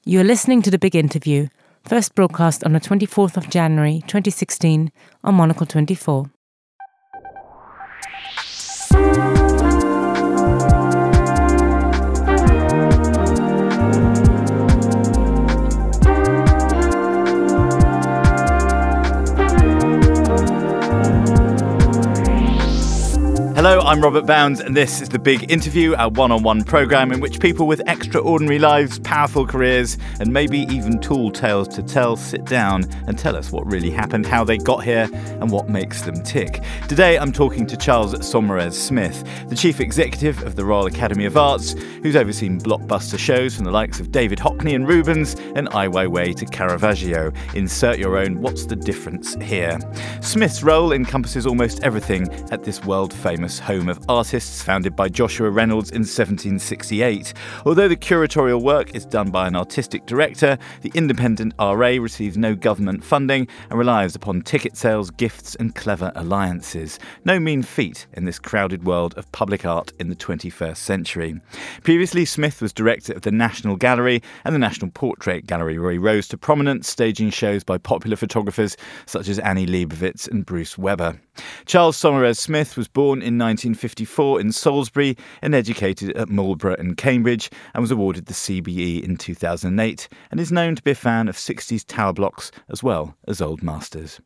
You are listening to The Big Interview, first broadcast on the 24th of January 2016 on Monocle 24. Hello, I'm Robert Bounds, and this is The Big Interview, our one-on-one programme in which people with extraordinary lives, powerful careers, and maybe even tall tales to tell sit down and tell us what really happened, how they got here, and what makes them tick. Today, I'm talking to Charles Saumarez-Smith, the Chief Executive of the Royal Academy of Arts, who's overseen blockbuster shows from the likes of David Hockney and Rubens and Ai Weiwei to Caravaggio. Insert your own What's the Difference here. Smith's role encompasses almost everything at this world-famous home of artists founded by Joshua Reynolds in 1768. Although the curatorial work is done by an artistic director, the independent RA receives no government funding and relies upon ticket sales, gifts and clever alliances. No mean feat in this crowded world of public art in the 21st century. Previously, Smith was director of the National Gallery and the National Portrait Gallery, where he rose to prominence staging shows by popular photographers such as Annie Leibovitz and Bruce Weber. Charles Saumarez-Smith was born in 1954 in Salisbury and educated at Marlborough and Cambridge, and was awarded the CBE in 2008, and is known to be a fan of 60s tower blocks as well as old masters.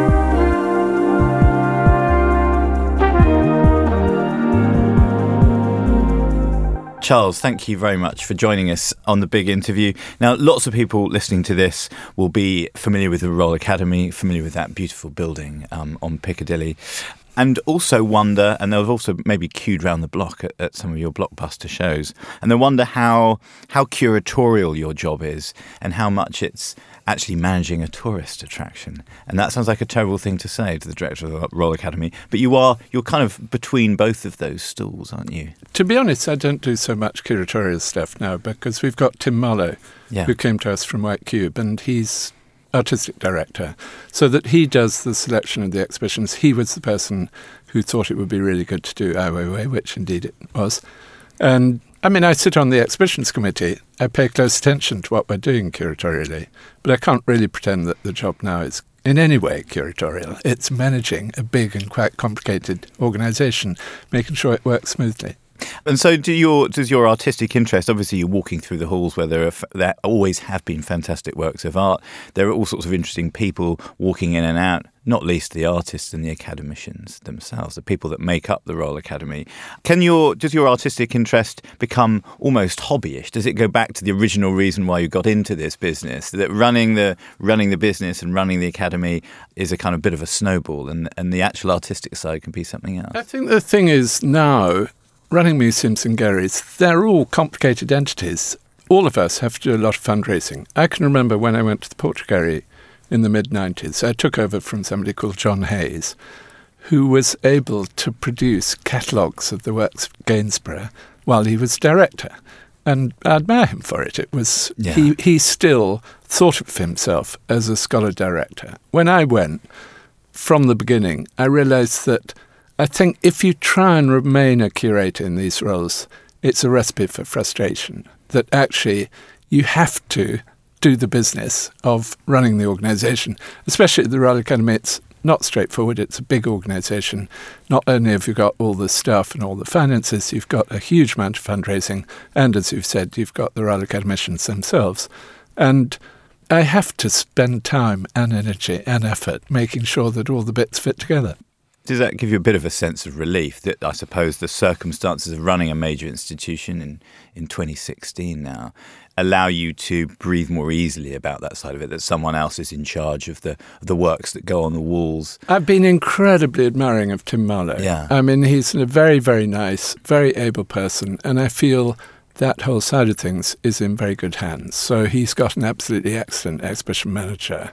Charles, thank you very much for joining us on The Big Interview. Now, lots of people listening to this will be familiar with the Royal Academy, familiar with that beautiful building on Piccadilly, and also wonder, and they'll also maybe queued round the block at some of your blockbuster shows, and they wonder how curatorial your job is and how much it's actually managing a tourist attraction. And that sounds like a terrible thing to say to the director of the Royal Academy, but you're kind of between both of those stools, aren't you? To be honest, I don't do so much curatorial stuff now because we've got Tim Marlowe, who came to us from White Cube, and he's artistic director, so that he does the selection of the exhibitions. He was the person who thought it would be really good to do Ai Weiwei, which indeed it was. And I mean, I sit on the exhibitions committee. I pay close attention to what we're doing curatorially, but I can't really pretend that the job now is in any way curatorial. It's managing a big and quite complicated organisation, making sure it works smoothly. And so does your artistic interest, obviously you're walking through the halls where there always have been fantastic works of art. There are all sorts of interesting people walking in and out, not least the artists and the academicians themselves, the people that make up the Royal Academy. Does your artistic interest become almost hobbyish? Does it go back to the original reason why you got into this business, that running the business and running the Academy is a kind of bit of a snowball, and the actual artistic side can be something else? I think the thing is now, running museums and galleries, they're all complicated entities. All of us have to do a lot of fundraising. I can remember when I went to the Portrait Gallery in the mid-90s, I took over from somebody called John Hayes, who was able to produce catalogues of the works of Gainsborough while he was director. And I admire him for it. It was he still thought of himself as a scholar-director. When I went, from the beginning, I realised that I think if you try and remain a curator in these roles, it's a recipe for frustration, that actually you have to do the business of running the organisation. Especially at the Royal Academy, it's not straightforward. It's a big organisation. Not only have you got all the staff and all the finances, you've got a huge amount of fundraising, and as you've said, you've got the Royal Academicians themselves. And I have to spend time and energy and effort making sure that all the bits fit together. Does that give you a bit of a sense of relief that I suppose the circumstances of running a major institution in 2016 now allow you to breathe more easily about that side of it, that someone else is in charge of the works that go on the walls? I've been incredibly admiring of Tim Marlowe. Yeah. I mean, he's a very, very nice, very able person, and I feel that whole side of things is in very good hands. So he's got an absolutely excellent exhibition manager,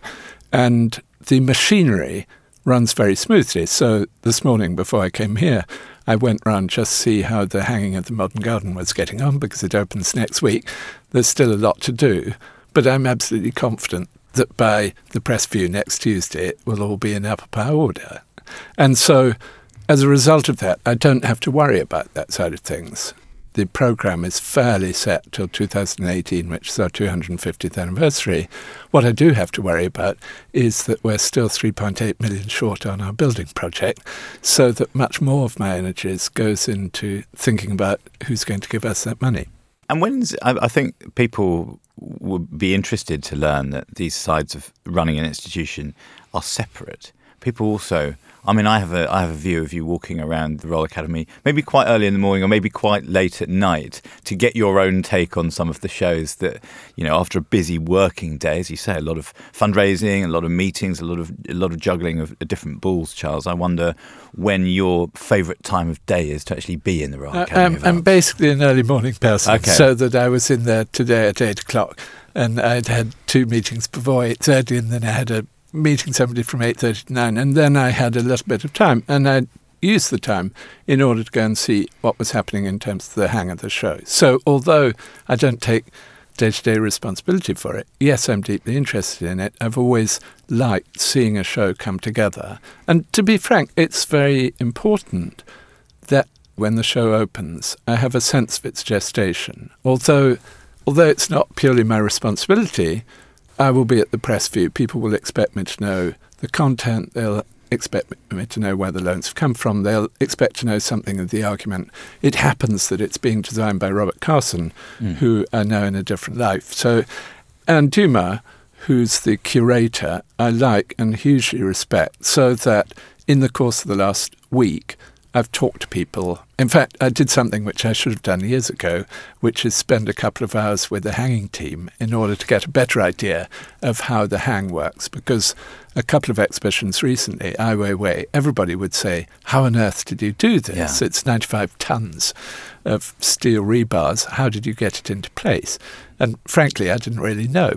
and the machinery runs very smoothly. So this morning before I came here, I went round just to see how the hanging of the Modern Garden was getting on, because it opens next week. There's still a lot to do, but I'm absolutely confident that by the press view next Tuesday it will all be in apple pie order. And so as a result of that, I don't have to worry about that side of things. the programme is fairly set till 2018, which is our 250th anniversary. What I do have to worry about is that we're still 3.8 million short on our building project, so that much more of my energies goes into thinking about who's going to give us that money. And I think people would be interested to learn that these sides of running an institution are separate. People also, I mean, I have a view of you walking around the Royal Academy, maybe quite early in the morning or maybe quite late at night, to get your own take on some of the shows that, you know, after a busy working day, as you say, a lot of fundraising, a lot of meetings, a lot of juggling of different balls, Charles. I wonder when your favourite time of day is to actually be in the Royal Academy of Arts. I'm basically an early morning person, okay. So that I was in there today at 8 o'clock, and I'd had 2 meetings before 8:30, and then I had a meeting somebody from 8:30 to 9, and then I had a little bit of time, and I used the time in order to go and see what was happening in terms of the hang of the show. So although I don't take day-to-day responsibility for it, yes, I'm deeply interested in it. I've always liked seeing a show come together. And to be frank, it's very important that when the show opens, I have a sense of its gestation. Although it's not purely my responsibility, I will be at the press view. People will expect me to know the content. They'll expect me to know where the loans have come from. They'll expect to know something of the argument. It happens that it's being designed by Robert Carson, who I know in a different life. So Anne Dumas, who's the curator, I like and hugely respect, so that in the course of the last week, I've talked to people. In fact, I did something which I should have done years ago, which is spend a couple of hours with the hanging team in order to get a better idea of how the hang works. Because a couple of exhibitions recently, Ai Weiwei, everybody would say, how on earth did you do this? Yeah. It's 95 tons of steel rebars. How did you get it into place? And frankly, I didn't really know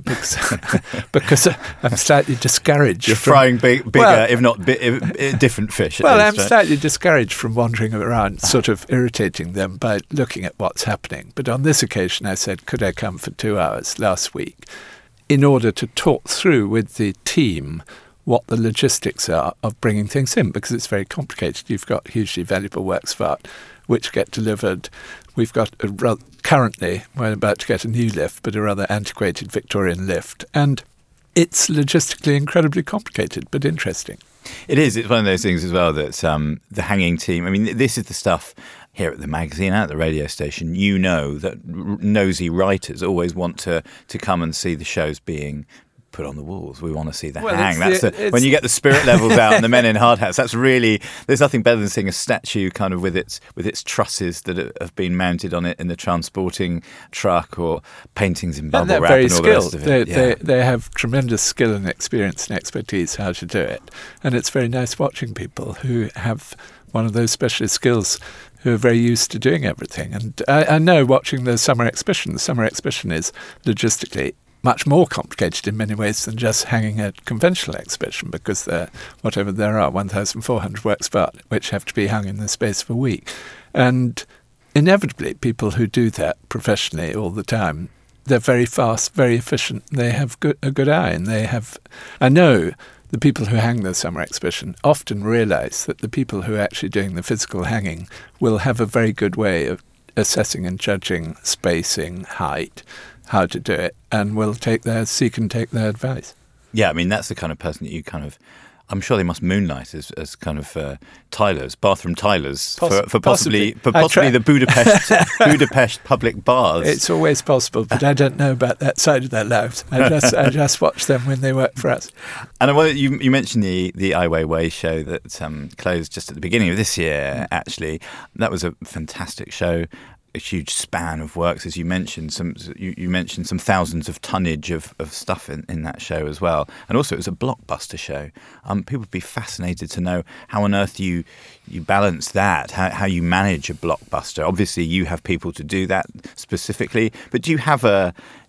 because I'm slightly discouraged. You're frying bigger, if not different fish. Well, I'm slightly discouraged from wandering around, sort of irritating them by looking at what's happening. But on this occasion, I said, could I come for 2 hours last week in order to talk through with the team what the logistics are of bringing things in, because it's very complicated. You've got hugely valuable works of art which get delivered. We've got currently, we're about to get a new lift, but a rather antiquated Victorian lift. And it's logistically incredibly complicated, but interesting. It is. It's one of those things as well that the hanging team, I mean, this is the stuff here at the magazine, at the radio station, you know that nosy writers always want to come and see the shows being put on the walls. We want to see the hang. When you get the spirit levels out and the men in hard hats, that's really, there's nothing better than seeing a statue kind of with its trusses that have been mounted on it in the transporting truck, or paintings in bubble wrap and all the rest of it. They have tremendous skill and experience and expertise how to do it. And it's very nice watching people who have one of those specialist skills, who are very used to doing everything. And I know watching the summer exhibition is logistically much more complicated in many ways than just hanging a conventional exhibition, because there are 1,400 works of art which have to be hung in the space of a week. And inevitably, people who do that professionally all the time, they're very fast, very efficient, they have a good eye, and I know the people who hang the summer exhibition often realise that the people who are actually doing the physical hanging will have a very good way of assessing and judging spacing, height, how to do it, and will seek and take their advice. Yeah, I mean, that's the kind of person that you kind of, I'm sure they must moonlight as kind of tilers, bathroom tilers, for possibly the Budapest public baths. It's always possible, but I don't know about that side of their lives. I just watch them when they work for us. And you mentioned the Ai Weiwei show that closed just at the beginning of this year, actually. That was a fantastic show. A huge span of works, as you mentioned. You mentioned some thousands of tonnage of stuff in that show as well. And also, it was a blockbuster show. People would be fascinated to know how on earth you balance that, how you manage a blockbuster. Obviously, you have people to do that specifically, but do you have a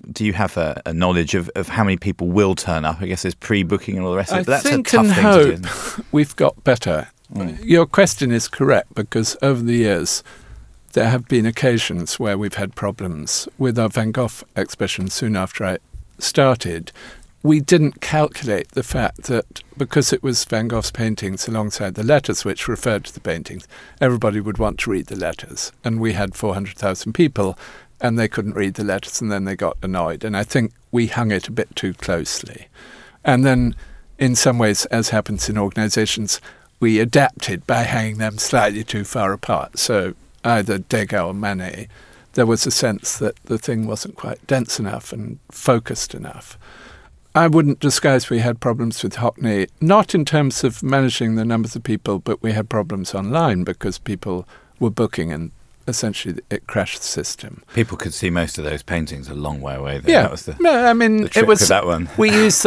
knowledge of how many people will turn up? I guess there's pre-booking and all the rest of it. But that's a tough thing to do. We've got better. Your question is correct, because over the years, there have been occasions where we've had problems with our Van Gogh exhibition soon after I started. we didn't calculate the fact that because it was Van Gogh's paintings alongside the letters which referred to the paintings, everybody would want to read the letters. And we had 400,000 people and they couldn't read the letters and then they got annoyed. And I think we hung it a bit too closely. And then in some ways, as happens in organisations, we adapted by hanging them slightly too far apart. So either Degas or Manet, there was a sense that the thing wasn't quite dense enough and focused enough. I wouldn't disguise we had problems with Hockney, not in terms of managing the numbers of people, but we had problems online because people were booking and essentially it crashed the system. People could see most of those paintings a long way away. Yeah, that was the, no, I mean, the trick it was with that one. we used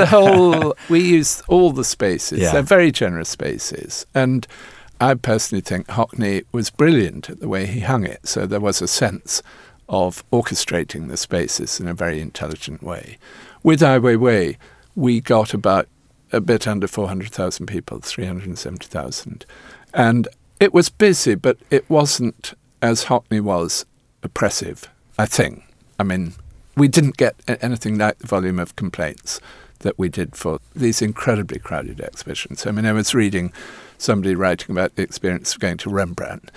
we used all the spaces. Yeah. They're very generous spaces, and I personally think Hockney was brilliant at the way he hung it. So there was a sense of orchestrating the spaces in a very intelligent way. With Ai Weiwei, we got about a bit under 400,000 people, 370,000, and it was busy, but it wasn't, as Hockney was, oppressive, I think. I mean, we didn't get anything like the volume of complaints that we did for these incredibly crowded exhibitions. I mean, I was reading somebody writing about the experience of going to Rembrandt.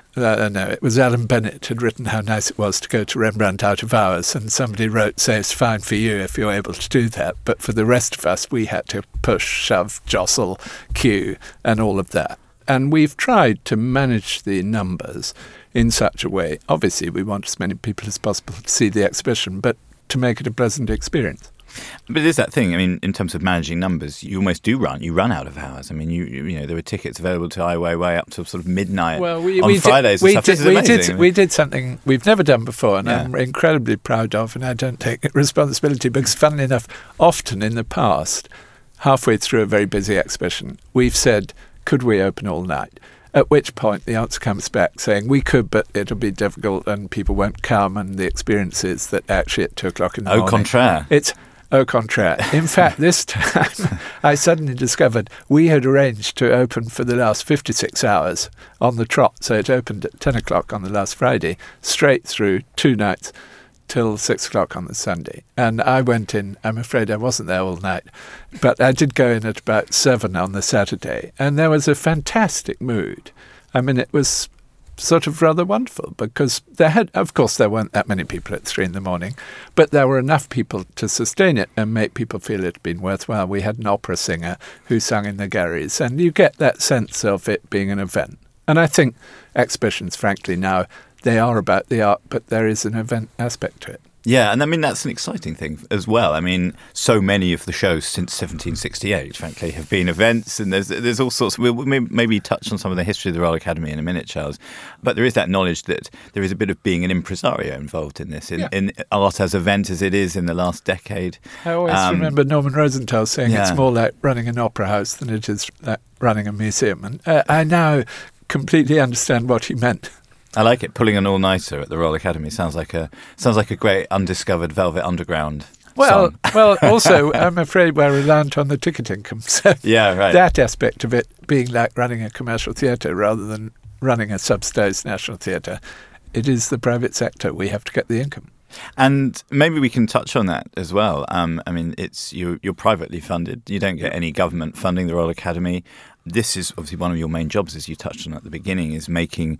No, it was Alan Bennett had written how nice it was to go to Rembrandt out of hours, and somebody wrote, say, it's fine for you if you're able to do that, but for the rest of us, we had to push, shove, jostle, queue, and all of that. And we've tried to manage the numbers in such a way. Obviously, we want as many people as possible to see the exhibition, but to make it a pleasant experience. But there's that thing, I mean, in terms of managing numbers, you almost do run out of hours. I mean, you know, there were tickets available to Ai Weiwei up to sort of midnight on Fridays and stuff. This is amazing. We did something we've never done before, and Yeah. I'm incredibly proud of, and I don't take responsibility because, funnily enough, often in the past, halfway through a very busy exhibition, we've said, could we open all night? At which point the answer comes back saying we could, but it'll be difficult and people won't come, and the experience is that actually at 2 o'clock in the morning... Au contraire. It's au contraire. In fact, this time I suddenly discovered we had arranged to open for the last 56 hours on the trot. So it opened at 10 o'clock on the last Friday, straight through 2 nights till 6 o'clock on the Sunday. And I went in, I'm afraid I wasn't there all night, but I did go in at about 7 on the Saturday. And there was a fantastic mood. I mean, it was sort of rather wonderful because of course there weren't that many people at 3 in the morning, but there were enough people to sustain it and make people feel it had been worthwhile. We had an opera singer who sang in the galleries, and you get that sense of it being an event. And I think exhibitions, frankly, now, they are about the art, but there is an event aspect to it. Yeah, and I mean, that's an exciting thing as well. I mean, so many of the shows since 1768, frankly, have been events, and there's all sorts. We'll maybe touch on some of the history of the Royal Academy in a minute, Charles. But there is that knowledge that there is a bit of being an impresario involved in this, in art as event as it is in the last decade. I always remember Norman Rosenthal saying it's more like running an opera house than it is like running a museum. And I now completely understand what he meant. I like it. Pulling an all-nighter at the Royal Academy sounds like a great undiscovered Velvet Underground song. Well, also, I'm afraid we're reliant on the ticket income. So yeah, right. That aspect of it being like running a commercial theatre rather than running a subsidised national theatre, it is the private sector. We have to get the income. And maybe we can touch on that as well. I mean, you're privately funded. You don't get any government funding, the Royal Academy. This is obviously one of your main jobs, as you touched on at the beginning, is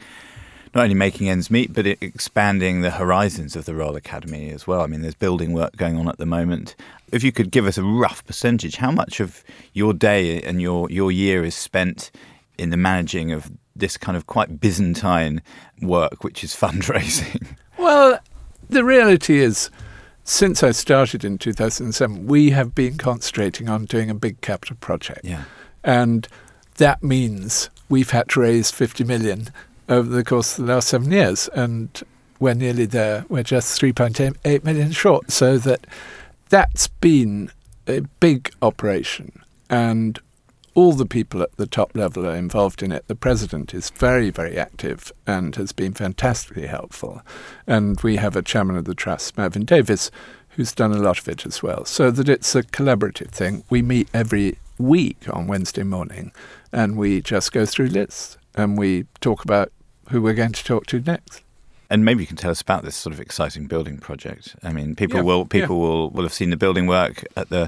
not only making ends meet, but expanding the horizons of the Royal Academy as well. I mean, there's building work going on at the moment. If you could give us a rough percentage, how much of your day and your year is spent in the managing of this kind of quite Byzantine work, which is fundraising? Well, the reality is, since I started in 2007, we have been concentrating on doing a big capital project. Yeah. And that means we've had to raise 50 million over the course of the last 7 years, and we're nearly there. We're just 3.8 million short, so that's been a big operation, and all the people at the top level are involved in it. The president is very, very active and has been fantastically helpful, and we have a chairman of the trust, Mervyn Davies, who's done a lot of it as well, so that it's a collaborative thing. We meet every week on Wednesday morning, and we just go through lists, and we talk about who we're going to talk to next. And maybe you can tell us about this sort of exciting building project. I mean, people will have seen the building work at the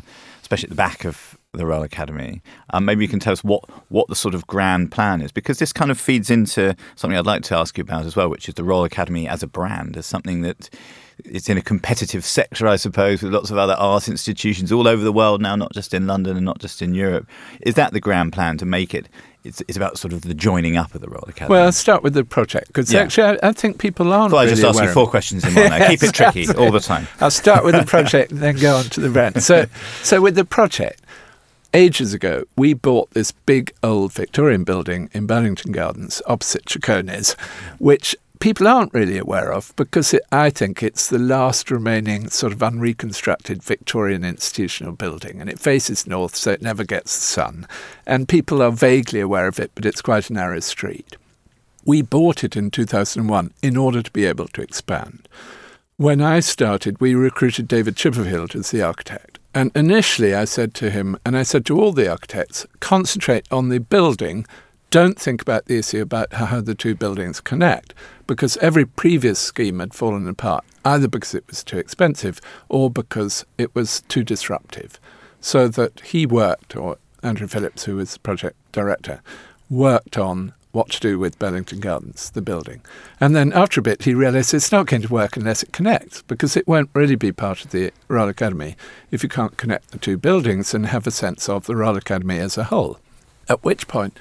especially at the back of the Royal Academy. Maybe you can tell us what the sort of grand plan is, because this kind of feeds into something I'd like to ask you about as well, which is the Royal Academy as a brand, as something that it's in a competitive sector, I suppose, with lots of other art institutions all over the world now, not just in London and not just in Europe. Is that the grand plan, to make it? It's about sort of the joining up of the Royal Academy. Well, I'll start with the project, because actually I think people aren't really aware. I just asked you 4 questions in one there. Keep it tricky all the time. I'll start with the project and then go on to the brand. So with the project, ages ago, we bought this big old Victorian building in Burlington Gardens opposite Cicconi's, which people aren't really aware of, because I think it's the last remaining sort of unreconstructed Victorian institutional building, and it faces north, so it never gets the sun. And people are vaguely aware of it, but it's quite a narrow street. We bought it in 2001 in order to be able to expand. When I started, we recruited David Chipperfield as the architect. And initially I said to him, and I said to all the architects, concentrate on the building. Don't think about the issue about how the two buildings connect, because every previous scheme had fallen apart, either because it was too expensive or because it was too disruptive. So that he worked, or Andrew Phillips, who was the project director, worked on what to do with Burlington Gardens, the building. And then after a bit, he realised it's not going to work unless it connects, because it won't really be part of the Royal Academy if you can't connect the two buildings and have a sense of the Royal Academy as a whole. At which point,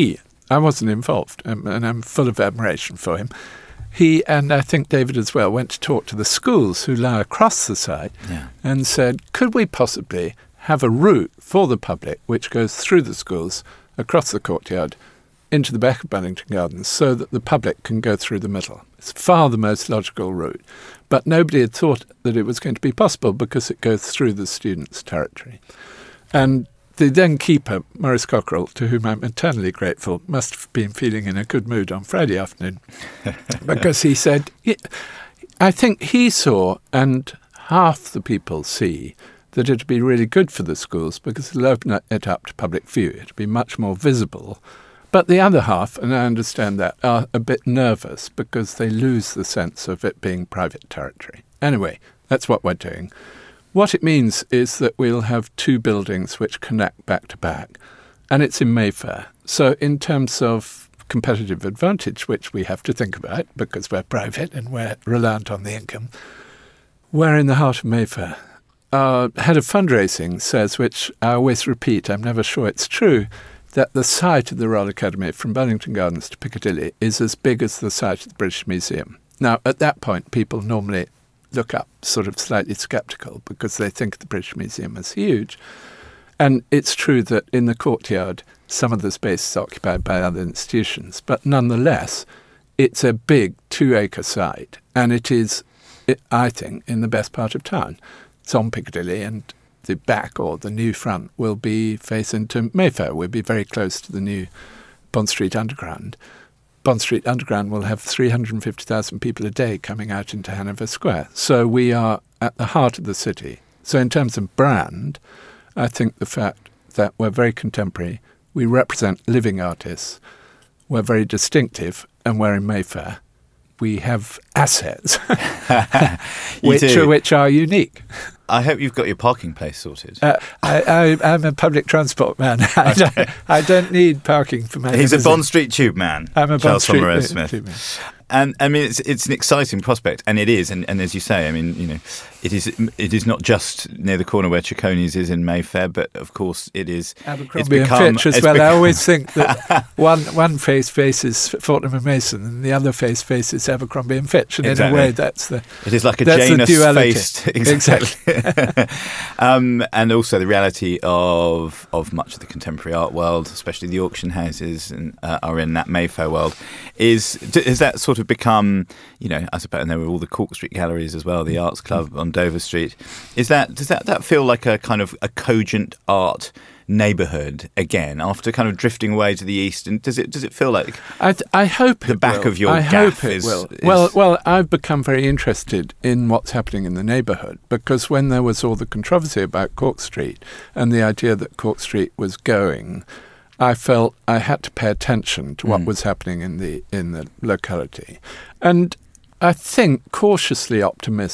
I wasn't involved, and I'm full of admiration for him. He, and I think David as well, went to talk to the schools who lie across the site and said, could we possibly have a route for the public which goes through the schools, across the courtyard, into the back of Burlington Gardens, so that the public can go through the middle? It's far the most logical route. But nobody had thought that it was going to be possible, because it goes through the students' territory. And the then keeper, Maurice Cockerell, to whom I'm eternally grateful, must have been feeling in a good mood on Friday afternoon, because he said, I think he saw, and half the people see, that it would be really good for the schools, because it'll open it up to public view. It'll be much more visible. But the other half, and I understand that, are a bit nervous because they lose the sense of it being private territory. Anyway, that's what we're doing. What it means is that we'll have two buildings which connect back to back, and it's in Mayfair. So in terms of competitive advantage, which we have to think about because we're private and we're reliant on the income, we're in the heart of Mayfair. Our head of fundraising says, which I always repeat, I'm never sure it's true, that the site of the Royal Academy from Burlington Gardens to Piccadilly is as big as the site of the British Museum. Now, at that point, people normally look up sort of slightly sceptical because they think the British Museum is huge. And it's true that in the courtyard, some of the space is occupied by other institutions, but nonetheless, it's a big 2-acre site, and it is, I think, in the best part of town. It's on Piccadilly, and the back or the new front will be facing to Mayfair. We'll be very close to the new Bond Street Underground. Bond Street Underground will have 350,000 people a day coming out into Hanover Square. So we are at the heart of the city. So in terms of brand, I think the fact that we're very contemporary, we represent living artists, we're very distinctive, and we're in Mayfair. We have assets which are unique. I hope you've got your parking place sorted. I'm a public transport man. I don't need parking for my He's a Bond Street Tube man. I'm a Charles Bond Street Smith. Tube man. And I mean, it's an exciting prospect, and it is. And as you say, I mean, you know, it is not just near the corner where Cicconi's is in Mayfair, but of course it is. Abercrombie and Fitch as well. I always think that one face faces Fortnum and Mason, and the other face faces Abercrombie and Fitch, and exactly. in a way, that's the. It is like a Janus-faced, exactly. And also the reality of much of the contemporary art world, especially the auction houses, are in that Mayfair world. Has that sort of become, you know, I suppose, and there were all the Cork Street galleries as well, the Arts Club on Dover Street. Does that feel like a kind of a cogent art neighbourhood again after kind of drifting away to the east? And does it feel like I hope the back will. of your I gaff hope it is, will. is Well, I've become very interested in what's happening in the neighbourhood, because when there was all the controversy about Cork Street and the idea that Cork Street was going, I felt I had to pay attention to what was happening in the locality. And I think cautiously optimistic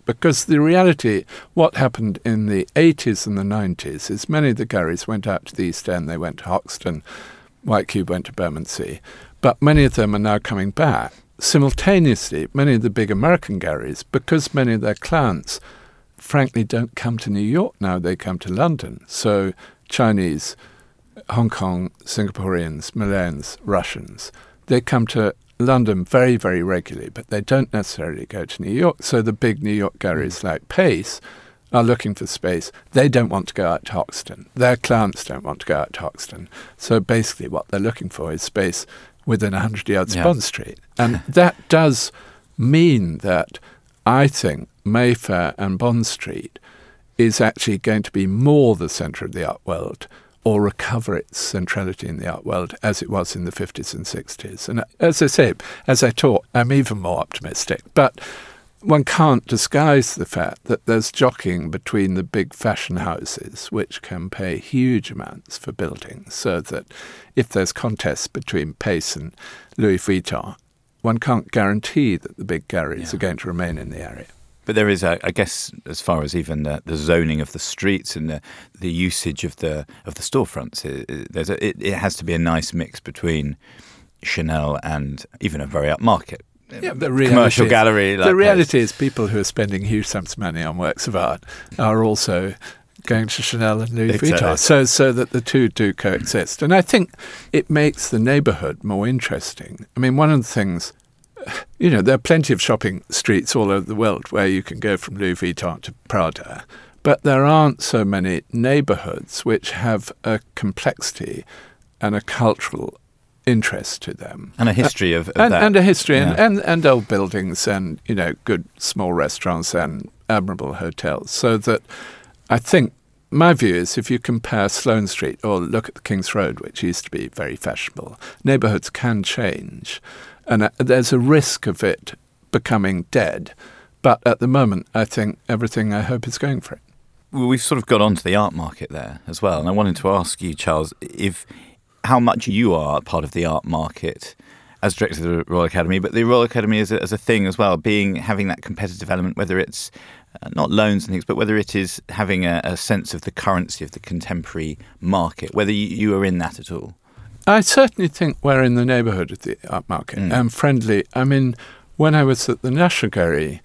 Because the reality, what happened in the 80s and the 90s, is many of the galleries went out to the East End, they went to Hoxton, White Cube went to Bermondsey, but many of them are now coming back. Simultaneously, many of the big American galleries, because many of their clients, frankly, don't come to New York now, they come to London. So Chinese, Hong Kong, Singaporeans, Malayans, Russians, they come to London very, very regularly, but they don't necessarily go to New York. So the big New York galleries like Pace are looking for space. They don't want to go out to Hoxton. Their clients don't want to go out to Hoxton. So basically what they're looking for is space within 100 yards of Bond Street. And that does mean that I think Mayfair and Bond Street is actually going to be more the centre of the art world, or recover its centrality in the art world as it was in the 50s and 60s. And as I say, as I talk, I'm even more optimistic. But one can't disguise the fact that there's jockeying between the big fashion houses, which can pay huge amounts for buildings, so that if there's contests between Pace and Louis Vuitton, one can't guarantee that the big galleries are going to remain in the area. But there is, I guess, as far as even the zoning of the streets and the usage of the storefronts, it has to be a nice mix between Chanel and even a very upmarket commercial gallery. The reality is people who are spending huge sums of money on works of art are also going to Chanel and Louis Vuitton, so that the two do coexist. And I think it makes the neighbourhood more interesting. I mean, one of the things... there are plenty of shopping streets all over the world where you can go from Louis Vuitton to Prada, but there aren't so many neighbourhoods which have a complexity and a cultural interest to them. And a history of that. And a history, and old buildings and, good small restaurants and admirable hotels. So that I think my view is if you compare Sloane Street or look at the King's Road, which used to be very fashionable, neighbourhoods can change. And there's a risk of it becoming dead. But at the moment, I think everything I hope is going for it. Well, we've sort of got onto the art market there as well. And I wanted to ask you, Charles, how much you are part of the art market as director of the Royal Academy, but the Royal Academy as a thing as well, having that competitive element, whether it's not loans and things, but whether it is having a sense of the currency of the contemporary market, whether you are in that at all. I certainly think we're in the neighbourhood of the art market and friendly. I mean, when I was at the National Gallery,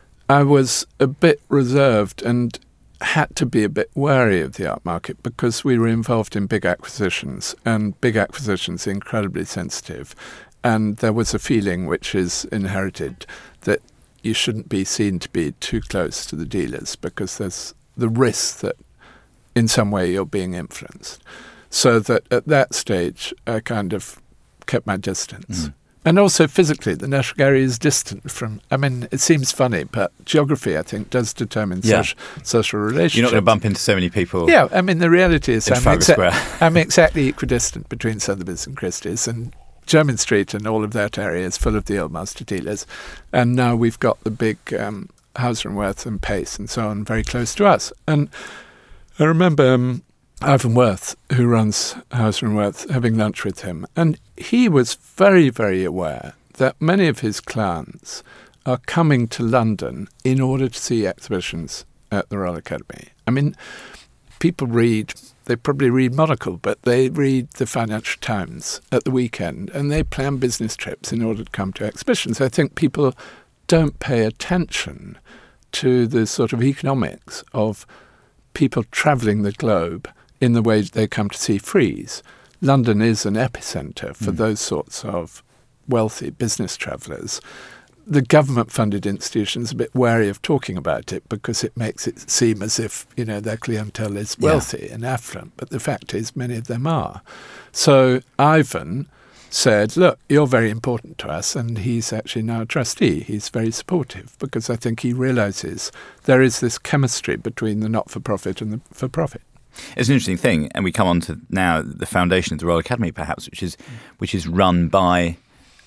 I was a bit reserved and had to be a bit wary of the art market because we were involved in big acquisitions, and big acquisitions are incredibly sensitive. And there was a feeling which is inherited that you shouldn't be seen to be too close to the dealers because there's the risk that in some way you're being influenced. So that at that stage, I kind of kept my distance. And also physically, the National Gallery is distant from... I mean, it seems funny, but geography, I think, does determine social relationships. You're not going to bump into so many people. Yeah, I mean, the reality is Square. I'm exactly equidistant between Sotheby's and Christie's, and Jermyn Street and all of that area is full of the old master dealers. And now we've got the big Hauser & Wirth and Pace and so on very close to us. And I remember... Ivan Worth, who runs Hauser & Wirth, having lunch with him. And he was very, very aware that many of his clients are coming to London in order to see exhibitions at the Royal Academy. I mean, people they probably read Monocle, but they read the Financial Times at the weekend, and they plan business trips in order to come to exhibitions. I think people don't pay attention to the sort of economics of people travelling the globe in the way they come to see Frieze. London is an epicentre for those sorts of wealthy business travellers. The government-funded institutions are a bit wary of talking about it because it makes it seem as if, their clientele is wealthy and affluent, but the fact is many of them are. So Ivan said, look, you're very important to us, and he's actually now a trustee. He's very supportive because I think he realises there is this chemistry between the not-for-profit and the for-profit. It's an interesting thing, and we come on to now the foundation of the Royal Academy, perhaps, which is run by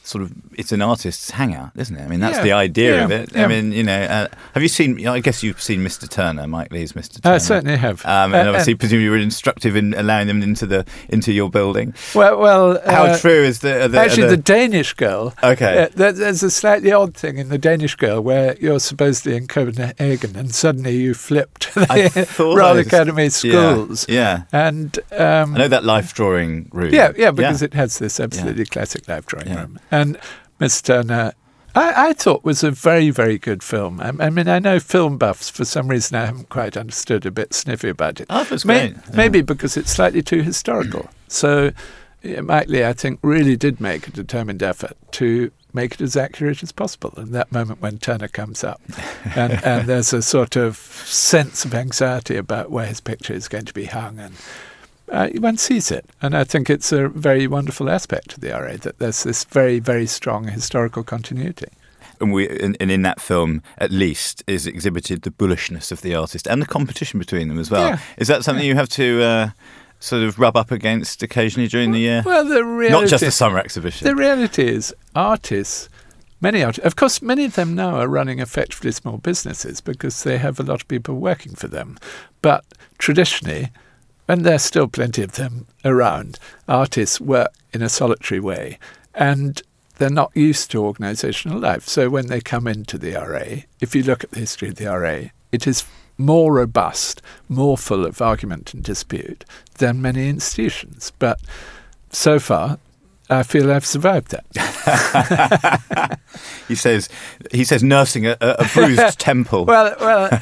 sort of, it's an artist's hangout, isn't it? I mean, that's the idea of it. Yeah. I mean, have you seen, I guess you've seen Mr. Turner, Mike Leigh's Mr. Turner. I certainly have. And obviously, presumably you were instructive in allowing them into your building. Well, how true is the Danish Girl? Okay. There's a slightly odd thing in the Danish Girl where you're supposedly in Copenhagen and suddenly you flip to the Royal Academy schools. Yeah. And I know that life drawing room. Yeah, because it has this absolutely classic life drawing room. And Miss Turner, I thought was a very, very good film. I mean, I know film buffs, for some reason I haven't quite understood, a bit sniffy about it. Oh, that's great. Maybe because it's slightly too historical. So Mike Leigh, I think, really did make a determined effort to make it as accurate as possible in that moment when Turner comes up. And there's a sort of sense of anxiety about where his picture is going to be hung, and one sees it. And I think it's a very wonderful aspect of the RA, that there's this very, very strong historical continuity. And in that film, at least, is exhibited the bullishness of the artist and the competition between them as well. Yeah. Is that something you have to sort of rub up against occasionally during the year? Well, the reality, not just the summer exhibition. The reality is, many artists, of course, many of them now are running effectively small businesses because they have a lot of people working for them. But traditionally, and there's still plenty of them around, artists work in a solitary way, and they're not used to organisational life. So when they come into the RA, if you look at the history of the RA, it is more robust, more full of argument and dispute than many institutions. But so far, I feel I've survived that. He says nursing a bruised temple. Well,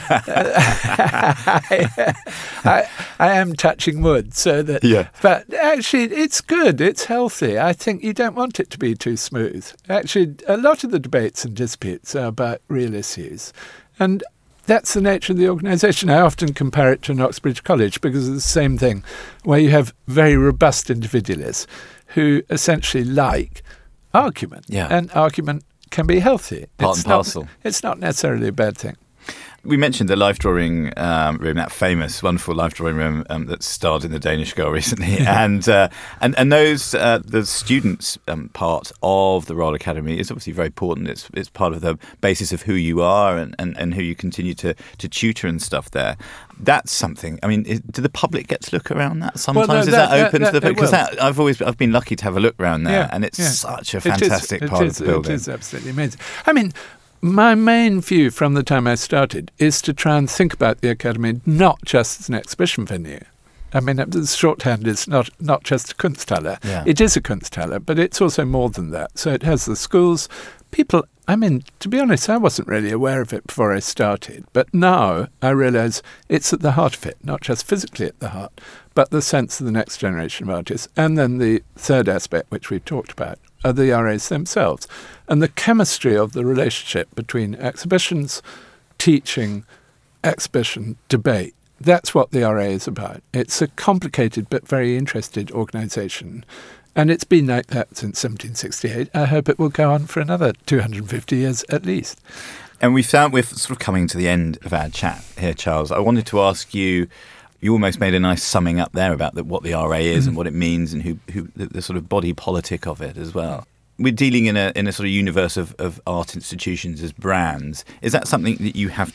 I am touching wood, so that. Yeah. But actually, it's good. It's healthy. I think you don't want it to be too smooth. Actually, a lot of the debates and disputes are about real issues, and that's the nature of the organisation. I often compare it to an Oxbridge College because it's the same thing, where you have very robust individualists who essentially like argument. Yeah. And argument can be healthy. Part and parcel. It's not necessarily a bad thing. We mentioned the life drawing room, that famous, wonderful life drawing room that starred in The Danish Girl recently, and those the students part of the Royal Academy is obviously very important. It's part of the basis of who you are and who you continue to tutor and stuff there. That's something. I mean, do the public get to look around that sometimes? Well, no, is that open to the public? Because I've been lucky to have a look around there, and it's such a fantastic part of the building. It is absolutely amazing. I mean, my main view from the time I started is to try and think about the Academy not just as an exhibition venue. I mean, the shorthand is not just a Kunsthalle. Yeah. It is a Kunsthalle, but it's also more than that. So it has the schools. People, I mean, to be honest, I wasn't really aware of it before I started. But now I realise it's at the heart of it, not just physically at the heart, but the sense of the next generation of artists. And then the third aspect, which we've talked about, are the RAs themselves. And the chemistry of the relationship between exhibitions, teaching, exhibition, debate. That's what the RA is about. It's a complicated but very interested organisation. And it's been like that since 1768. I hope it will go on for another 250 years at least. And we're sort of coming to the end of our chat here, Charles. I wanted to ask you, you almost made a nice summing up there about what the RA is and what it means and who the sort of body politic of it as well. We're dealing in a sort of universe of art institutions as brands. Is that something that you have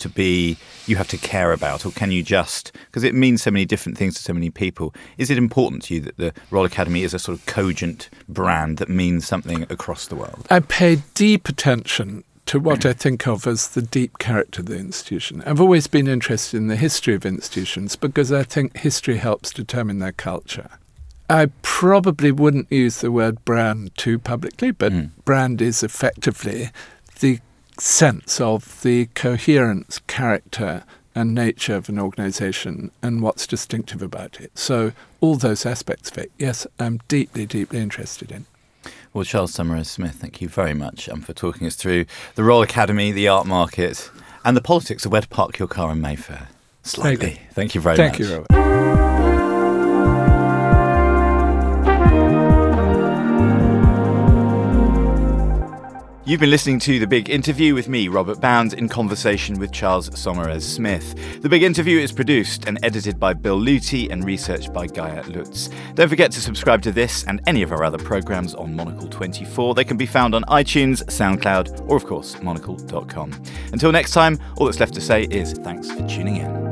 to care about, or can you just, because it means so many different things to so many people, is it important to you that the Royal Academy is a sort of cogent brand that means something across the world? I pay deep attention to what I think of as the deep character of the institution. I've always been interested in the history of institutions because I think history helps determine their culture. I probably wouldn't use the word brand too publicly, but brand is effectively the sense of the coherence, character and nature of an organisation and what's distinctive about it. So all those aspects of it, yes, I'm deeply, deeply interested in. Well, Charles Summerall-Smith, thank you very much for talking us through the Royal Academy, the art market and the politics of where to park your car in Mayfair. Slightly. Thank you very much. Thank you, Robert. You've been listening to The Big Interview with me, Robert Bounds, in conversation with Charles Saumarez-Smith. The Big Interview is produced and edited by Bill Luty and researched by Gaia Lutz. Don't forget to subscribe to this and any of our other programmes on Monocle 24. They can be found on iTunes, SoundCloud, or of course, monocle.com. Until next time, all that's left to say is thanks for tuning in.